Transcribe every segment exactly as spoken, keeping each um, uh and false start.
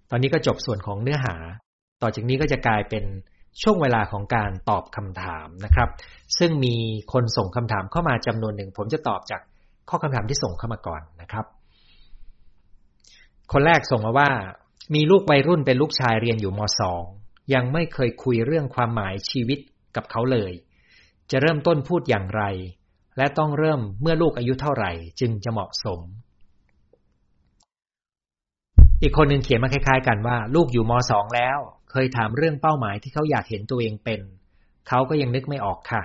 ตอนนี้ก็จบส่วนของเนื้อหาต่อจากนี้ก็จะกลายเป็นช่วงเวลาของการตอบคำถามนะครับซึ่งมีคนส่งคำถามเข้ามาจำนวนหนึ่งผมจะตอบจากข้อคำถามที่ส่งเข้ามาก่อนนะครับคนแรกส่งมาว่ามีลูกวัยรุ่นเป็นลูกชายเรียนอยู่ม.สอง ยังไม่เคยคุยเรื่องความหมายชีวิตกับเขาเลยจะเริ่มต้นพูดอย่างไรและต้องเริ่มเมื่อลูกอายุเท่าไหร่จึงจะเหมาะสมอีกคนหนึ่งเขียนมาคล้ายๆกันว่าลูกอยู่ม.สอง แล้วเคยถามเรื่องเป้าหมายที่เขาอยากเห็นตัวเองเป็นเขาก็ยังนึกไม่ออกค่ะ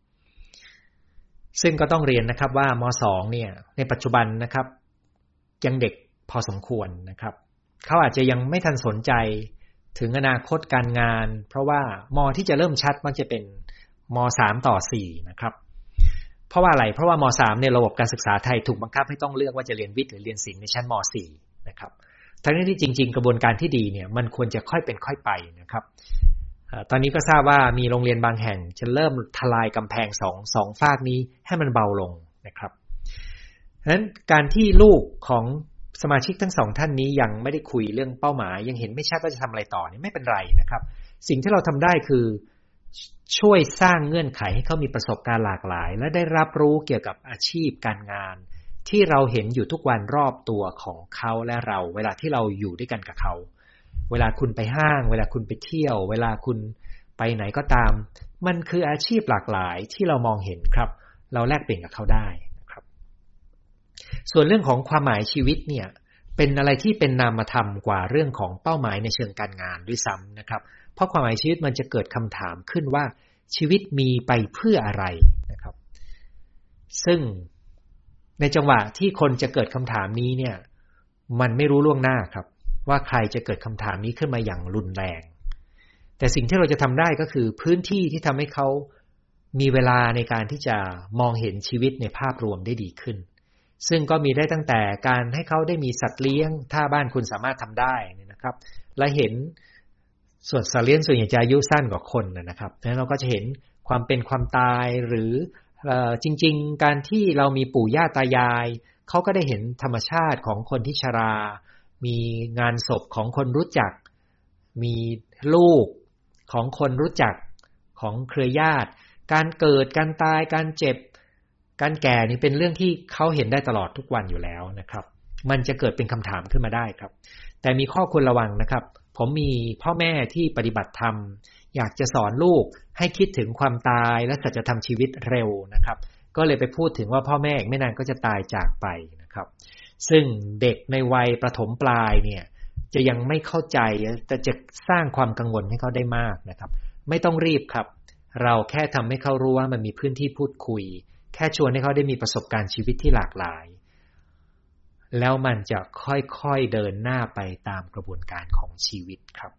ซึ่งก็ต้องเรียนนะครับว่าม.สอง เนี่ยในปัจจุบันนะครับยังเด็กพอสมควรนะครับเขาอาจจะยังไม่ทันสนใจถึงอนาคตการงานเพราะว่าม.ที่จะเริ่มชัดมักจะเป็นม.สาม ต่อ สี่นะครับเพราะว่าอะไรเพราะว่าม.สาม เนี่ยระบบการศึกษาไทยถูกบังคับให้ต้องเลือกว่าจะเรียนวิทย์หรือเรียนศิลป์ในชั้นม.สี่ นะครับทั้งที่จริงๆกระบวนการที่ดีเนี่ยมันควรจะค่อยเป็นค่อยไปนะครับตอนนี้ก็ทราบว่ามีโรงเรียนบางแห่งจะเริ่มทลายกำแพงสองสองฟากนี้ให้มันเบาลงนะครับฉะนั้นการที่ลูกของสมาชิกทั้งสองท่านนี้ยังไม่ได้คุยเรื่องเป้าหมายยังเห็นไม่ชัดว่าจะทำอะไรต่อนี่ไม่เป็นไรนะครับสิ่งที่เราทำได้คือช่วยสร้างเงื่อนไขให้เขามีประสบการณ์หลากหลายและได้รับรู้เกี่ยวกับอาชีพการงานที่เราเห็นอยู่ทุกวันรอบตัวของเขาและเราเวลาที่เราอยู่ด้วยกันกับเขาเวลาคุณไปห้างเวลาคุณไปเที่ยวเวลาคุณไปไหนก็ตามมันคืออาชีพหลากหลายที่เรามองเห็นครับเราแลกเปลี่ยนกับเขาได้นะครับส่วนเรื่องของความหมายชีวิตเนี่ยเป็นอะไรที่เป็นนามธรรมกว่าเรื่องของเป้าหมายในเชิงการงานด้วยซ้ำนะครับเพราะความหมายชีวิตมันจะเกิดคำถามขึ้นว่าชีวิตมีไปเพื่ออะไรนะครับซึ่งในจังหวะที่คนจะเกิดคำถามนี้เนี่ยมันไม่รู้ล่วงหน้าครับว่าใครจะเกิดคำถามนี้ขึ้นมาอย่างรุนแรงแต่สิ่งที่เราจะทำได้ก็คือพื้นที่ที่ทำให้เขามีเวลาในการที่จะมองเห็นชีวิตในภาพรวมได้ดีขึ้นซึ่งก็มีได้ตั้งแต่การให้เขาได้มีสัตว์เลี้ยงถ้าบ้านคุณสามารถทำได้นะครับและเห็นส่วนสัตว์เลี้ยงส่วนใหญ่จะอายุสั้นกว่าคนนะครับแล้วเราก็จะเห็นความเป็นความตายหรือจริงๆการที่เรามีปู่ย่าตายายเขาก็ได้เห็นธรรมชาติของคนที่ชรามีงานศพของคนรู้จักมีลูกของคนรู้จักของเครือญาติการเกิดการตายการเจ็บการแก่นี่เป็นเรื่องที่เขาเห็นได้ตลอดทุกวันอยู่แล้วนะครับมันจะเกิดเป็นคำถามขึ้นมาได้ครับแต่มีข้อควรระวังนะครับผมมีพ่อแม่ที่ปฏิบัติธรรมอยากจะสอนลูกให้คิดถึงความตายและสัจธรรมชีวิตเร็วนะครับก็เลยไปพูดถึงว่าพ่อแม่อีกไม่นานก็จะตายจากไปนะครับซึ่งเด็กในวัยประถมปลายเนี่ยจะยังไม่เข้าใจแต่จะสร้างความกังวลให้เขาได้มากนะครับไม่ต้องรีบครับเราแค่ทำให้เขารู้ว่ามันมีพื้นที่พูดคุยแค่ชวนให้เขาได้มีประสบการณ์ชีวิตที่หลากหลายแล้วมันจะค่อยๆเดินหน้าไปตามกระบวนการของชีวิตครับ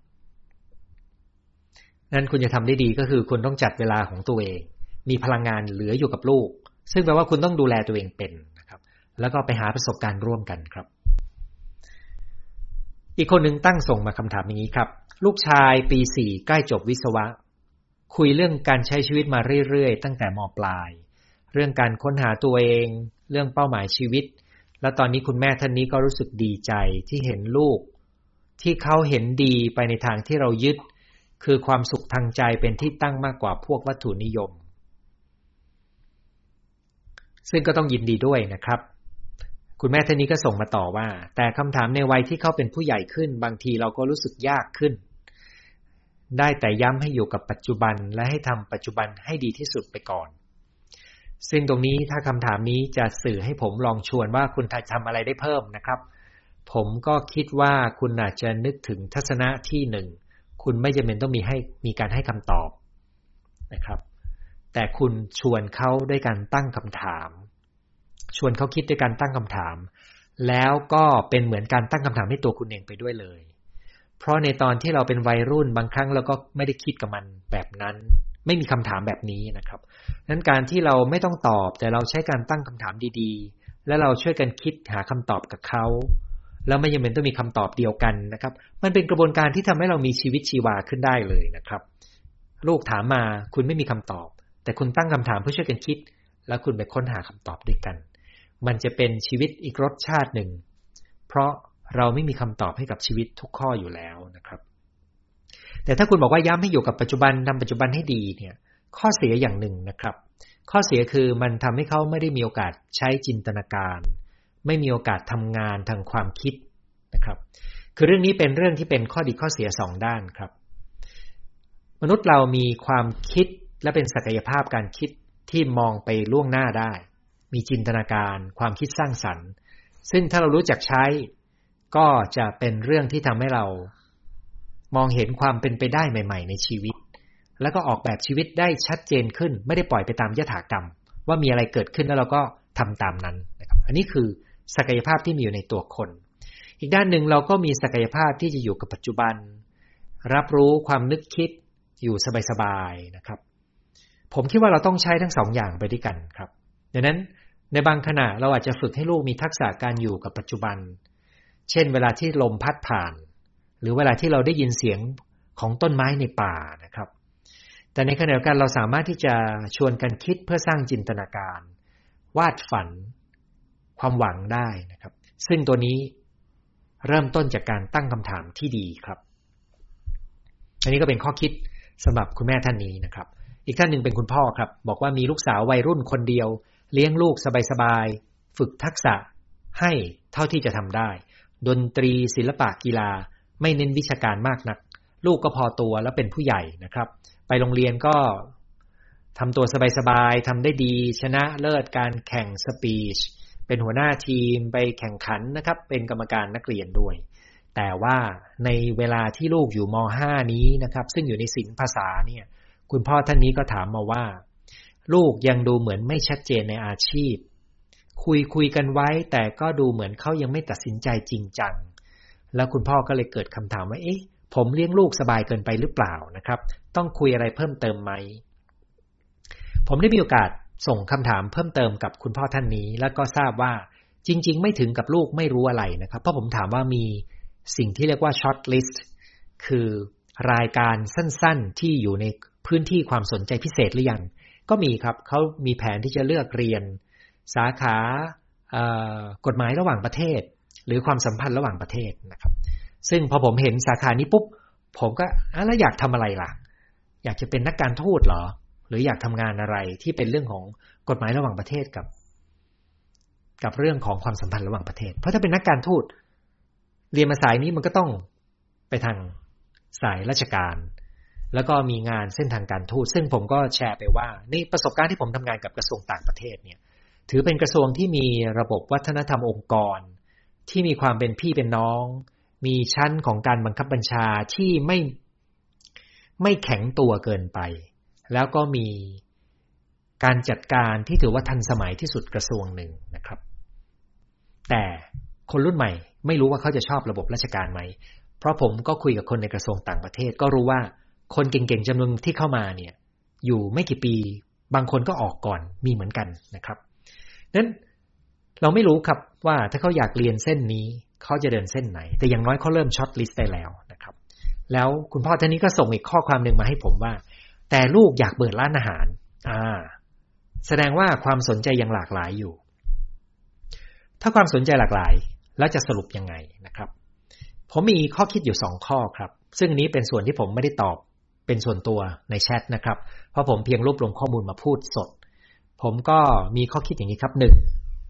นั้นคุณจะทำได้ดีก็คือคุณต้องจัดเวลาของตัวเองมีพลังงานเหลืออยู่กับลูกซึ่งแปลว่าคุณต้องดูแลตัวเองเป็นนะครับแล้วก็ไปหาประสบการณ์ร่วมกันครับอีกคนหนึ่งตั้งส่งมาคำถามอย่างนี้ครับลูกชายปีสี่ใกล้จบวิศวะคุยเรื่องการใช้ชีวิตมาเรื่อยๆตั้งแต่ม.ปลายเรื่องการค้นหาตัวเองเรื่องเป้าหมายชีวิตแล้วตอนนี้คุณแม่ท่านนี้ก็รู้สึกดีใจที่เห็นลูกที่เขาเห็นดีไปในทางที่เรายึดคือความสุขทางใจเป็นที่ตั้งมากกว่าพวกวัตถุนิยมซึ่งก็ต้องยินดีด้วยนะครับคุณแม่ท่านนี้ก็ส่งมาต่อว่าแต่คำถามในวัยที่เขาเป็นผู้ใหญ่ขึ้นบางทีเราก็รู้สึกยากขึ้นได้แต่ย้ำให้อยู่กับปัจจุบันและให้ทำปัจจุบันให้ดีที่สุดไปก่อนซึ่งตรงนี้ถ้าคำถามนี้จะสื่อให้ผมลองชวนว่าคุณทำอะไรได้เพิ่มนะครับผมก็คิดว่าคุณอาจจะนึกถึงทัศนะที่หนึ่งคุณไม่จำเป็นต้องมีให้มีการให้คำตอบนะครับแต่คุณชวนเขาด้วยการตั้งคำถามชวนเขาคิดด้วยการตั้งคำถามแล้วก็เป็นเหมือนการตั้งคำถามให้ตัวคุณเองไปด้วยเลยเพราะในตอนที่เราเป็นวัยรุ่นบางครั้งเราก็ไม่ได้คิดกับมันแบบนั้นไม่มีคำถามแบบนี้นะครับนั้นการที่เราไม่ต้องตอบแต่เราใช้การตั้งคำถามดีๆและเราช่วยกันคิดหาคำตอบกับเขาแล้วไม่จำเป็นต้องมีคำตอบเดียวกันนะครับมันเป็นกระบวนการที่ทำให้เรามีชีวิตชีวาขึ้นได้เลยนะครับลูกถามมาคุณไม่มีคำตอบแต่คุณตั้งคำถามเพื่อช่วยกันคิดแล้วคุณไปค้นหาคำตอบด้วยกันมันจะเป็นชีวิตอีกรสชาติหนึ่งเพราะเราไม่มีคำตอบให้กับชีวิตทุกข้ออยู่แล้วนะครับแต่ถ้าคุณบอกว่าย้ำให้อยู่กับปัจจุบันทำปัจจุบันให้ดีเนี่ยข้อเสียอย่างหนึ่งนะครับข้อเสียคือมันทำให้เขาไม่ได้มีโอกาสใช้จินตนาการไม่มีโอกาสทำงานทางความคิดนะครับคือเรื่องนี้เป็นเรื่องที่เป็นข้อดีข้อเสียสองด้านครับมนุษย์เรามีความคิดและเป็นศักยภาพการคิดที่มองไปล่วงหน้าได้มีจินตนาการความคิดสร้างสรรค์ซึ่งถ้าเรารู้จักใช้ก็จะเป็นเรื่องที่ทำให้เรามองเห็นความเป็นไปได้ใหม่ๆในชีวิตแล้วก็ออกแบบชีวิตได้ชัดเจนขึ้นไม่ได้ปล่อยไปตามยถากรรมว่ามีอะไรเกิดขึ้นแล้วเราก็ทำตามนั้นนะครับอันนี้คือศักยภาพที่มีอยู่ในตัวคนอีกด้านหนึ่งเราก็มีศักยภาพที่จะอยู่กับปัจจุบันรับรู้ความนึกคิดอยู่สบายๆนะครับผมคิดว่าเราต้องใช้ทั้งสองอย่างไปด้วยกันครับดังนั้นในบางขณะเราอาจจะฝึกให้ลูกมีทักษะการอยู่กับปัจจุบันเช่นเวลาที่ลมพัดผ่านหรือเวลาที่เราได้ยินเสียงของต้นไม้ในป่านะครับแต่ในขณะเดียวกันเราสามารถที่จะชวนกันคิดเพื่อสร้างจินตนาการวาดฝันความหวังได้นะครับซึ่งตัวนี้เริ่มต้นจากการตั้งคำถามที่ดีครับอันนี้ก็เป็นข้อคิดสำหรับคุณแม่ท่านนี้นะครับอีกท่านหนึ่งเป็นคุณพ่อครับบอกว่ามีลูกสาววัยรุ่นคนเดียวเลี้ยงลูกสบายๆฝึกทักษะให้เท่าที่จะทำได้ดนตรีศิลปะกีฬาไม่เน้นวิชาการมากนักลูกก็พอตัวแล้วเป็นผู้ใหญ่นะครับไปโรงเรียนก็ทำตัวสบายๆทำได้ดีชนะเลิศการแข่งสปีชเป็นหัวหน้าทีมไปแข่งขันนะครับเป็นกรรมการนักเรียนด้วยแต่ว่าในเวลาที่ลูกอยู่ม.ห้า นี้นะครับซึ่งอยู่ในศิลป์ภาษาเนี่ยคุณพ่อท่านนี้ก็ถามมาว่าลูกยังดูเหมือนไม่ชัดเจนในอาชีพคุยคุยกันไว้แต่ก็ดูเหมือนเขายังไม่ตัดสินใจจริงจังแล้วคุณพ่อก็เลยเกิดคำถามว่าเอ๊ะผมเลี้ยงลูกสบายเกินไปหรือเปล่านะครับต้องคุยอะไรเพิ่มเติมไหมผมได้มีโอกาสส่งคำถามเพิ่มเติมกับคุณพ่อท่านนี้แล้วก็ทราบว่าจริงๆไม่ถึงกับลูกไม่รู้อะไรนะครับเพราะผมถามว่ามีสิ่งที่เรียกว่าช็อตลิสต์คือรายการสั้นๆที่อยู่ในพื้นที่ความสนใจพิเศษหรือยังก็มีครับเขามีแผนที่จะเลือกเรียนสาขากฎหมายระหว่างประเทศหรือความสัมพันธ์ระหว่างประเทศนะครับซึ่งพอผมเห็นสาขานี้ปุ๊บผมก็อ่ะแล้วอยากทำอะไรล่ะอยากจะเป็นนักการทูตเหรอหรืออยากทำงานอะไรที่เป็นเรื่องของกฎหมายระหว่างประเทศกับกับเรื่องของความสัมพันธ์ระหว่างประเทศเพราะถ้าเป็นนักการทูตเรียนมาสายนี้มันก็ต้องไปทางสายราชการแล้วก็มีงานเส้นทางการทูตซึ่งผมก็แชร์ไปว่าในประสบการณ์ที่ผมทำงานกับกระทรวงต่างประเทศเนี่ยถือเป็นกระทรวงที่มีระบบวัฒนธรรมองค์กรที่มีความเป็นพี่เป็นน้องมีชั้นของการบังคับบัญชาที่ไม่ไม่แข็งตัวเกินไปแล้วก็มีการจัดการที่ถือว่าทันสมัยที่สุดกระทรวงหนึ่งนะครับแต่คนรุ่นใหม่ไม่รู้ว่าเขาจะชอบระบบราชการไหมเพราะผมก็คุยกับคนในกระทรวงต่างประเทศก็รู้ว่าคนเก่งๆจำนวนที่เข้ามาเนี่ยอยู่ไม่กี่ปีบางคนก็ออกก่อนมีเหมือนกันนะครับนั้นเราไม่รู้ครับว่าถ้าเขาอยากเรียนเส้นนี้เขาจะเดินเส้นไหนแต่อย่างน้อยเขาเริ่มช็อตลิสต์ได้แล้วนะครับแล้วคุณพ่อท่านนี้ก็ส่งอีกข้อความหนึ่งมาให้ผมว่าแต่ลูกอยากเปิดร้านอาหารอ่าแสดงว่าความสนใจยังหลากหลายอยู่ถ้าความสนใจหลากหลายแล้วจะสรุปยังไงนะครับผมมีข้อคิดอยู่สองข้อครับซึ่งอันนี้เป็นส่วนที่ผมไม่ได้ตอบเป็นส่วนตัวในแชทนะครับเพราะผมเพียงรวบรวมข้อมูลมาพูดสดผมก็มีข้อคิดอย่างนี้ครับหนึ่ง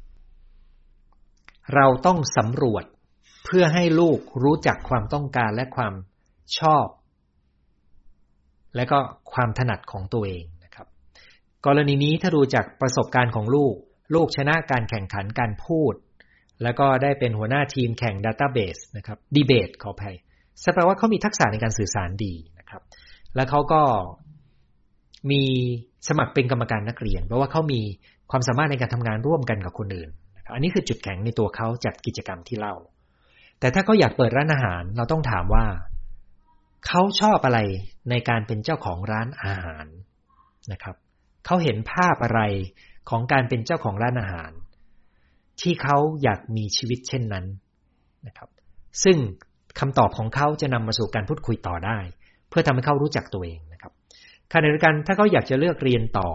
เราต้องสำรวจเพื่อให้ลูกรู้จักความต้องการและความชอบและก็ความถนัดของตัวเองนะครับกรณีนี้ถ้าดูจากประสบการณ์ของลูกลูกชนะการแข่งขันการพูดแล้วก็ได้เป็นหัวหน้าทีมแข่ง Database นะครับ Debate ขออภัยแปลว่าเขามีทักษะในการสื่อสารดีนะครับแล้วเขาก็มีสมัครเป็นกรรมการนักเรียนเพราะว่าเขามีความสามารถในการทำงานร่วมกันกับคนอื่นนะครับอันนี้คือจุดแข็งในตัวเขาจากกิจกรรมที่เล่าแต่ถ้าเขาอยากเปิดร้านอาหารเราต้องถามว่าเขาชอบอะไรในการเป็นเจ้าของร้านอาหารนะครับเขาเห็นภาพอะไรของการเป็นเจ้าของร้านอาหารที่เขาอยากมีชีวิตเช่นนั้นนะครับซึ่งคำตอบของเขาจะนำมาสู่การพูดคุยต่อได้เพื่อทำให้เขารู้จักตัวเองนะครับขณะเดียวกันถ้าเขาอยากจะเลือกเรียนต่อ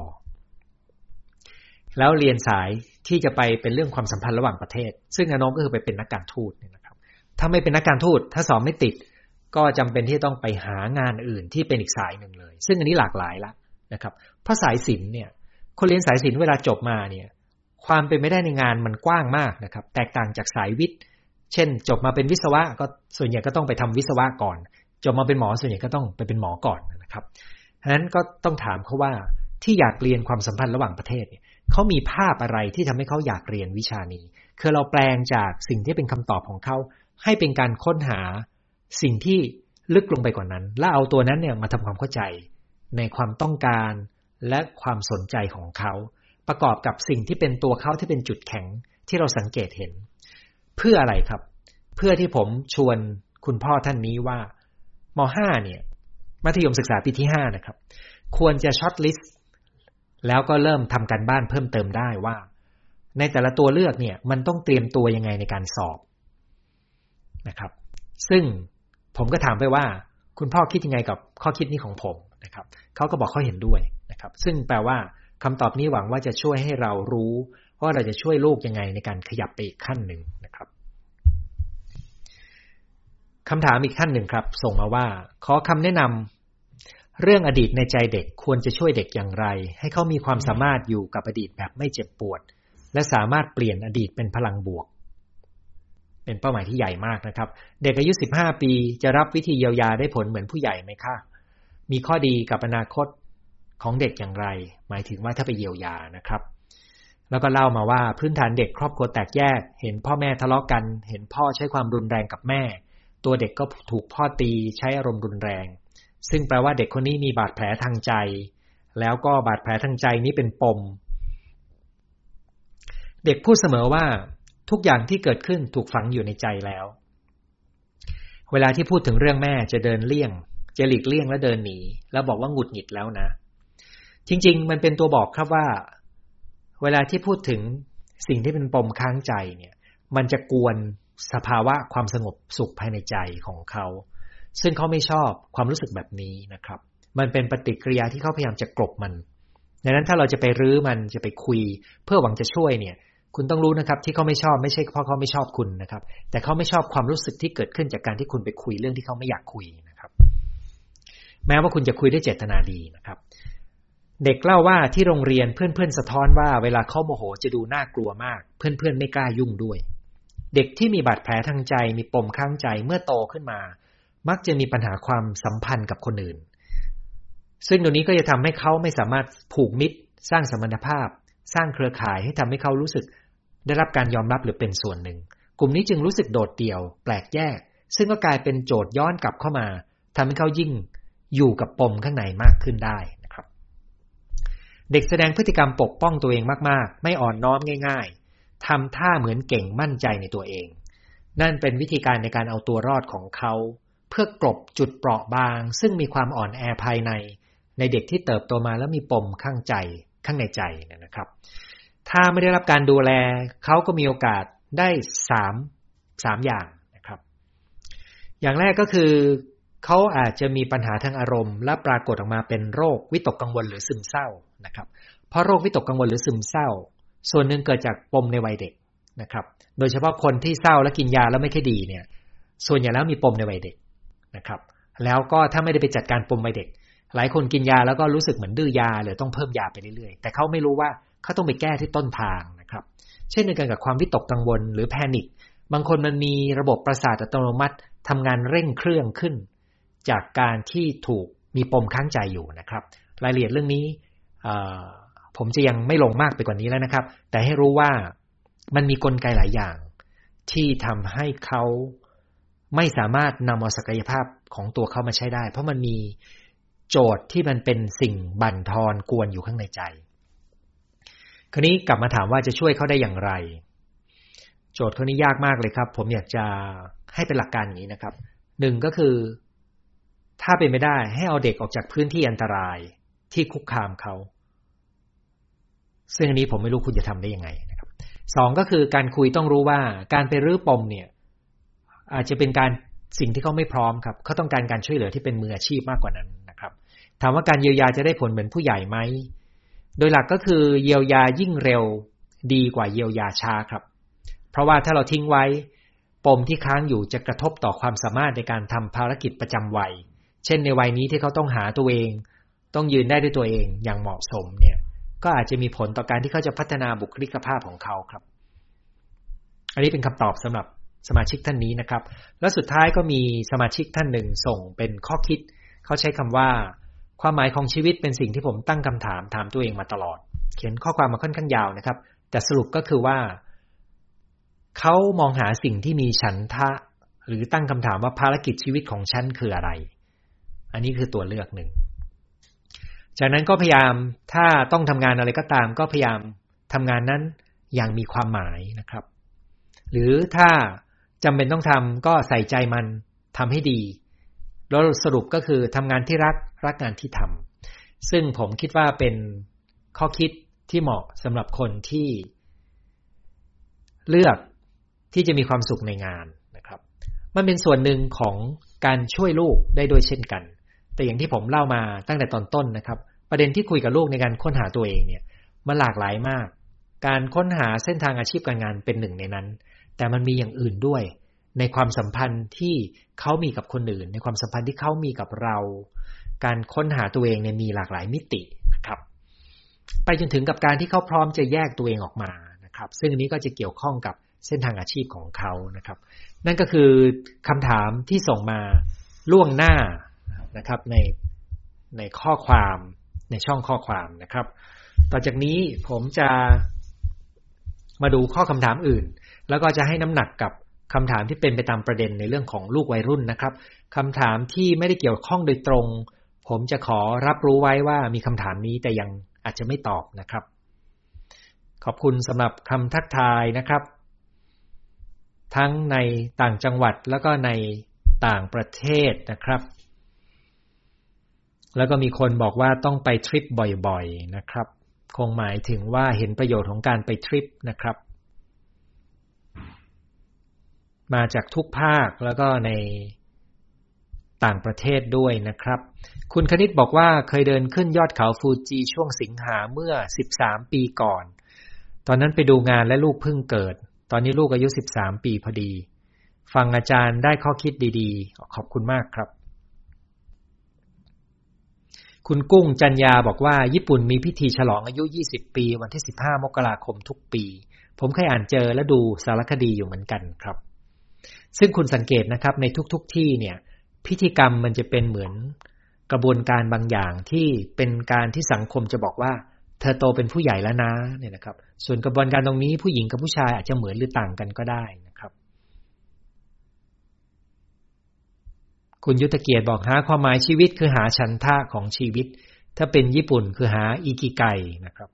แล้วเรียนสายที่จะไปเป็นเรื่องความสัมพันธ์ระหว่างประเทศซึ่งแนวโน้มก็คือไปเป็นนักการทูตเนี่ยนะครับถ้าไม่เป็นนักการทูตถ้าสอบไม่ติดก็จำเป็นที่ต้องไปหางานอื่นที่เป็นอีกสายหนึ่งเลยซึ่งอันนี้หลากหลายละนะครับเพราะสายศิลป์เนี่ยคนเรียนสายศิลป์เวลาจบมาเนี่ยความเป็นไม่ได้ในงานมันกว้างมากนะครับแตกต่างจากสายวิทย์เช่นจบมาเป็นวิศวะก็ส่วนใหญ่ก็ต้องไปทำวิศวะก่อนจบมาเป็นหมอส่วนใหญ่ก็ต้องไปเป็นหมอก่อนนะครับฉะนั้นก็ต้องถามเขาว่าที่อยากเรียนความสัมพันธ์ระหว่างประเทศเนี่ยเขามีภาพอะไรที่ทำให้เขาอยากเรียนวิชานี้คือเราแปลงจากสิ่งที่เป็นคำตอบของเขาให้เป็นการค้นหาสิ่งที่ลึกลงไปกว่านั้นและเอาตัวนั้นเนี่ยมาทำความเข้าใจในความต้องการและความสนใจของเขาประกอบกับสิ่งที่เป็นตัวเขาที่เป็นจุดแข็งที่เราสังเกตเห็นเพื่ออะไรครับเพื่อที่ผมชวนคุณพ่อท่านนี้ว่าม ห้า เนี่ยมัธยมศึกษาปีที่ห้านะครับควรจะช็อตลิสต์แล้วก็เริ่มทำการบ้านเพิ่มเติมได้ว่าในแต่ละตัวเลือกเนี่ยมันต้องเตรียมตัวยังไงในการสอบนะครับซึ่งผมก็ถามไปว่าคุณพ่อคิดยังไงกับข้อคิดนี้ของผมนะครับเขาก็บอกเขาเห็นด้วยนะครับซึ่งแปลว่าคำตอบนี้หวังว่าจะช่วยให้เรารู้ว่าเราจะช่วยลูกยังไงในการขยับไปอีกขั้นหนึ่งนะครับคำถามอีกขั้นหนึ่งครับส่งมาว่าขอคำแนะนำเรื่องอดีตในใจเด็กควรจะช่วยเด็กอย่างไรให้เขามีความสามารถอยู่กับอดีตแบบไม่เจ็บปวดและสามารถเปลี่ยนอดีตเป็นพลังบวกเป็นเป้าหมายที่ใหญ่มากนะครับเด็กอายุสิบห้าปีจะรับวิธีเยียวยาได้ผลเหมือนผู้ใหญ่ไหมคะมีข้อดีกับอนาคตของเด็กอย่างไรหมายถึงว่าถ้าไปเยียวยานะครับแล้วก็เล่ามาว่าพื้นฐานเด็กครอบครัวแตกแยกเห็นพ่อแม่ทะเลาะกันเห็นพ่อใช้ความรุนแรงกับแม่ตัวเด็กก็ถูกพ่อตีใช้อารมณ์รุนแรงซึ่งแปลว่าเด็กคนนี้มีบาดแผลทางใจแล้วก็บาดแผลทางใจนี้เป็นปมเด็กพูดเสมอว่าทุกอย่างที่เกิดขึ้นถูกฝังอยู่ในใจแล้วเวลาที่พูดถึงเรื่องแม่จะเดินเลี่ยงจะหลีกเลี่ยงและเดินหนีแล้วบอกว่าหงุดหงิดแล้วนะจริงๆมันเป็นตัวบอกครับว่าเวลาที่พูดถึงสิ่งที่เป็นปมค้างใจเนี่ยมันจะกวนสภาวะความสงบสุขภายในใจของเขาซึ่งเขาไม่ชอบความรู้สึกแบบนี้นะครับมันเป็นปฏิกิริยาที่เขาพยายามจะกลบมันดังนั้นถ้าเราจะไปรื้อมันจะไปคุยเพื่อหวังจะช่วยเนี่ยคุณต้องรู้นะครับที่เขาไม่ชอบไม่ใช่เพราะเขาไม่ชอบคุณนะครับแต่เขาไม่ชอบความรู้สึกที่เกิดขึ้นจากการที่คุณไปคุยเรื่องที่เขาไม่อยากคุยนะครับแม้ว่าคุณจะคุยด้วยเจตนาดีนะครับเด็กเล่าว่าที่โรงเรียนเพื่อนๆสะท้อนว่าเวลาเขาโมโหจะดูน่ากลัวมากเพื่อนๆไม่กล้ายุ่งด้วยเด็กที่มีบาดแผลทางใจมีปมข้างใจเมื่อโตขึ้นมามักจะมีปัญหาความสัมพันธ์กับคนอื่นซึ่งตรงนี้ก็จะทำให้เขาไม่สามารถผูกมิตรสร้างสัมพันธภาพสร้างเครือข่ายให้ทำให้เขารู้สึกได้รับการยอมรับหรือเป็นส่วนหนึ่งกลุ่มนี้จึงรู้สึกโดดเดี่ยวแปลกแยกซึ่งก็กลายเป็นโจทย์ย้อนกลับเข้ามาทำให้เขายิ่งอยู่กับปมข้างในมากขึ้นได้นะครับเด็กแสดงพฤติกรรมปกป้องตัวเองมากๆไม่อ่อนน้อมง่ายๆทำท่าเหมือนเก่งมั่นใจในตัวเองนั่นเป็นวิธีการในการเอาตัวรอดของเขาเพื่อกลบจุดเปราะบางซึ่งมีความอ่อนแอภายในในเด็กที่เติบโตมาแล้วมีปมข้างใจข้างในใจนะครับถ้าไม่ได้รับการดูแลเขาก็มีโอกาสได้สาม สามอย่างนะครับอย่างแรกก็คือเขาอาจจะมีปัญหาทางอารมณ์และปรากฏออกมาเป็นโรควิตกกังวลหรือซึมเศร้านะครับเพราะโรควิตกกังวลหรือซึมเศร้าส่วนหนึ่งเกิดจากปมในวัยเด็กนะครับโดยเฉพาะคนที่เศร้าและกินยาแล้วไม่ค่อยดีเนี่ยส่วนใหญ่แล้วมีปมในวัยเด็กนะครับแล้วก็ถ้าไม่ได้ไปจัดการปมวัยเด็กหลายคนกินยาแล้วก็รู้สึกเหมือนดื้อยาหรือต้องเพิ่มยาไปเรื่อยๆแต่เขาไม่รู้ว่าเขาต้องไปแก้ที่ต้นทางนะครับเช่นเดียวกันกับความวิตกกังวลหรือแพนิคบางคนมันมีระบบประสาทอัตโนมัติทำงานเร่งเครื่องขึ้นจากการที่ถูกมีปมค้างใจอยู่นะครับรายละเอียดเรื่องนี้ผมจะยังไม่ลงมากไปกว่านี้แล้วนะครับแต่ให้รู้ว่ามันมีกลไกหลายอย่างที่ทำให้เขาไม่สามารถนำเอาศักยภาพของตัวเขามาใช้ได้เพราะมันมีโจทย์ที่มันเป็นสิ่งบั่นทอนกวนอยู่ข้างในใจคราวนี้กลับมาถามว่าจะช่วยเขาได้อย่างไรโจทย์ข้อนี้ยากมากเลยครับผมอยากจะให้เป็นหลักการอย่างนี้นะครับหนึ่งก็คือถ้าเป็นไม่ได้ให้เอาเด็กออกจากพื้นที่อันตรายที่คุกคามเขาซึ่งอันนี้ผมไม่รู้คุณจะทำได้ยังไงนะครับสองก็คือการคุยต้องรู้ว่าการไปรื้อปมเนี่ยอาจจะเป็นการสิ่งที่เขาไม่พร้อมครับเขาต้องการการช่วยเหลือที่เป็นมืออาชีพมากกว่านั้นนะครับถามว่าการเยียวยาจะได้ผลเหมือนผู้ใหญ่ไหมโดยหลักก็คือเยียวยายิ่งเร็วดีกว่าเยียวยาช้าครับเพราะว่าถ้าเราทิ้งไว้ปมที่ค้างอยู่จะกระทบต่อความสามารถในการทำภารกิจประจำวัยเช่นในวัยนี้ที่เขาต้องหาตัวเองต้องยืนได้ด้วยตัวเองอย่างเหมาะสมเนี่ยก็อาจจะมีผลต่อการที่เขาจะพัฒนาบุคลิกภาพของเขาครับอันนี้เป็นคำตอบสำหรับสมาชิกท่านนี้นะครับแล้วสุดท้ายก็มีสมาชิกท่านหนึ่งส่งเป็นข้อคิดเขาใช้คำว่าความหมายของชีวิตเป็นสิ่งที่ผมตั้งคำถามถามตัวเองมาตลอดเขียนข้อความมาค่อนข้างยาวนะครับแต่สรุปก็คือว่าเขามองหาสิ่งที่มีฉันทะหรือตั้งคำถามว่าภารกิจชีวิตของฉันคืออะไรอันนี้คือตัวเลือกหนึ่งจากนั้นก็พยายามถ้าต้องทำงานอะไรก็ตามก็พยายามทำงานนั้นอย่างมีความหมายนะครับหรือถ้าจำเป็นต้องทำก็ใส่ใจมันทำให้ดีแล้วสรุปก็คือทำงานที่รักรักงานที่ทำซึ่งผมคิดว่าเป็นข้อคิดที่เหมาะสำหรับคนที่เลือกที่จะมีความสุขในงานนะครับมันเป็นส่วนหนึ่งของการช่วยลูกได้ด้วยเช่นกันแต่อย่างที่ผมเล่ามาตั้งแต่ตอนต้นนะครับประเด็นที่คุยกับลูกในการค้นหาตัวเองเนี่ยมันหลากหลายมากการค้นหาเส้นทางอาชีพการงานเป็นหนึ่งในนั้นแต่มันมีอย่างอื่นด้วยในความสัมพันธ์ที่เขามีกับคนอื่นในความสัมพันธ์ที่เขามีกับเราการค้นหาตัวเองเนี่ยมีหลากหลายมิตินะครับไปจนถึงกับการที่เขาพร้อมจะแยกตัวเองออกมานะครับซึ่งอันนี้ก็จะเกี่ยวข้องกับเส้นทางอาชีพของเขานะครับนั่นก็คือคำถามที่ส่งมาล่วงหน้านะครับในในข้อความในช่องข้อความนะครับต่อจากนี้ผมจะมาดูข้อคำถามอื่นแล้วก็จะให้น้ำหนักกับคำถามที่เป็นไปตามประเด็นในเรื่องของลูกวัยรุ่นนะครับคำถามที่ไม่ได้เกี่ยวข้องโดยตรงผมจะขอรับรู้ไว้ว่ามีคำถามนี้แต่ยังอาจจะไม่ตอบนะครับขอบคุณสำหรับคำทักทายนะครับทั้งในต่างจังหวัดแล้วก็ในต่างประเทศนะครับแล้วก็มีคนบอกว่าต้องไปทริปบ่อยๆนะครับคงหมายถึงว่าเห็นประโยชน์ของการไปทริปนะครับมาจากทุกภาคแล้วก็ในต่างประเทศด้วยนะครับคุณคณิตบอกว่าเคยเดินขึ้นยอดเขาฟูจิช่วงสิงหาเมื่อสิบสามปีก่อนตอนนั้นไปดูงานและลูกเพิ่งเกิดตอนนี้ลูกอายุสิบสามปีพอดีฟังอาจารย์ได้ข้อคิดดีๆขอบคุณมากครับคุณกุ้งจันยาบอกว่าญี่ปุ่นมีพิธีฉลองอายุยี่สิบปีวันที่สิบห้ามกราคมทุกปีผมเคยอ่านเจอและดูสารคดีอยู่เหมือนกันครับซึ่งคุณสังเกตนะครับในทุกๆที่เนี่ยพิธีกรรมมันจะเป็นเหมือนกระบวนการบางอย่างที่เป็นการที่สังคมจะบอกว่าเธอโตเป็นผู้ใหญ่แล้วนะเนี่ยนะครับส่วนกระบวนการตรงนี้ผู้หญิงกับผู้ชายอาจจะเหมือนหรือต่างกันก็ได้นะครับคุณยุทธเกียรติบอกหาความหมายชีวิตคือหาฉันทะของชีวิตถ้าเป็นญี่ปุ่นคือหาอิกิไกนะครับ